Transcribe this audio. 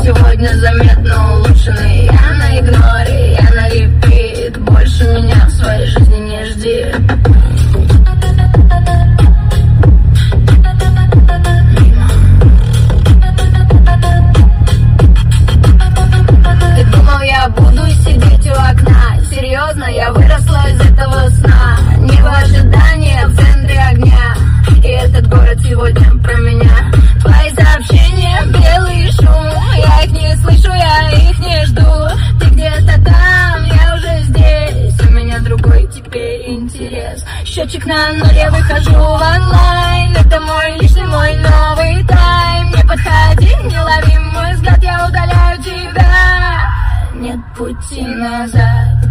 сегодня заметно улучшенный. Я на игноре, я на репит. Больше меня в своей жизни не жди. Ты думал, я буду сидеть у окна? Серьезно, я выросла из этого сна. Небо ожидания в центре огня. И этот город сегодня про меня. Твои сообщения, белый шум. Я их не слышу, я их не жду. Ты где-то там, я уже здесь. У меня другой теперь интерес. Счетчик на ноль, я выхожу в онлайн. Это мой личный, мой новый тайм. Не подходи, не лови мой взгляд, я удаляю тебя. Нет пути назад.